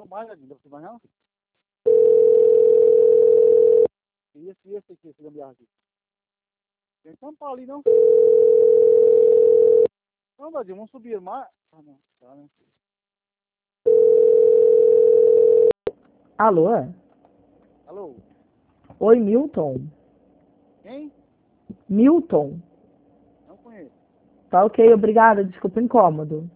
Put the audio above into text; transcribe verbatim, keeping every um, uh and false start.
mais, Adinho, não vai não? E esse, esse aqui, esse gambiarra aqui. Tem São Paulo ali, não? Não, Dadinho, vamos subir mais. Ah, não, tá, né? Alô? Alô? Oi, Milton. Quem? Milton. Não conheço. Tá ok, obrigada. Desculpa o incômodo.